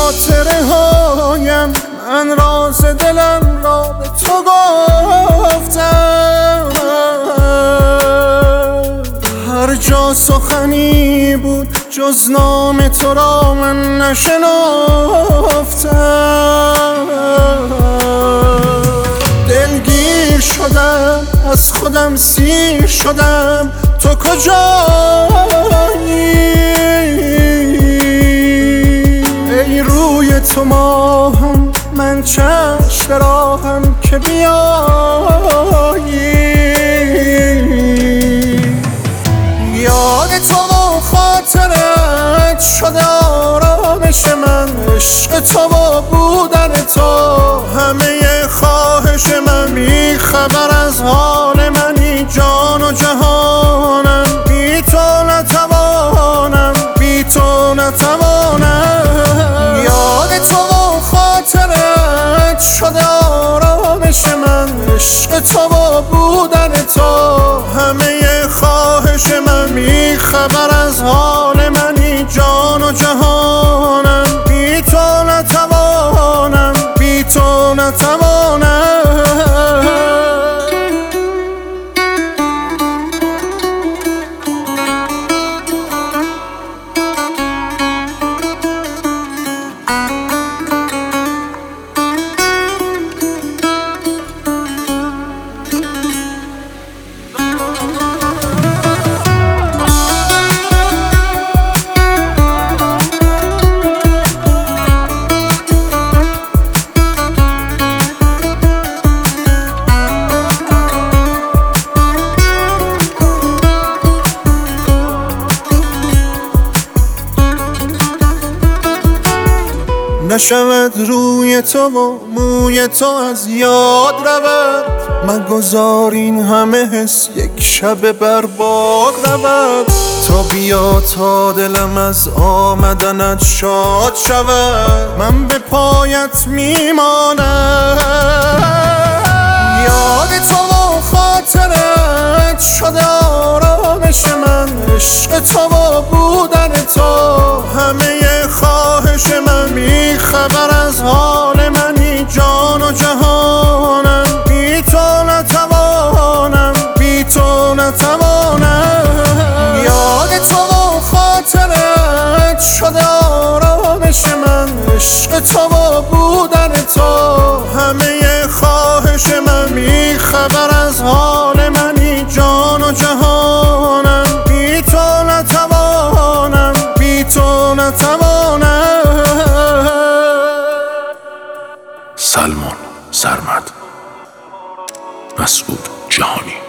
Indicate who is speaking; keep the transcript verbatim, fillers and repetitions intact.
Speaker 1: خاطره هایم من راز دلم را به تو گفتم. هر جا سخنی بود جز نام تو را من نشنفتم. دلگیر شدم از خودم سیر شدم، تو کجایی؟ ای روی تو ماهم من چشم راهم که بیایی. یاد تو و خاطرت شده آرامش من، عشق تو و بودن تو همه خواهش من. بی خبر از حال منی جان و جهانم، بی تو نتوانم بی تو نتوانم. یاد تو و خاطرت شده آرامش من، عشق تو و بودن تو همه خواهش من. بی خبر از حال منی جان و جهانم، بی تو نتوانم بی تو نتوانم. نشود روی تو و موی تو از یاد رود، مگذار این همه حس یک شب برباد رود. تا بیا تا دلم از آمدنت شاد شود، من به پایت میمانم. یاد تو و خاطرت شده آرامش من، عشق تو و بودن تو همه خواهش من. بی خبر از حال منی جان و جهانم، بی تو نتوانم بی تو نتوانم. یاد تو و خاطرت شده آرامش من، عشق تو و بودن تو همه خواهش من. بی خبر از حال منی جان و جهانم، بی تو نتوانم بی تو نتوانم.
Speaker 2: سلمان سرمد، مسعود جهانی.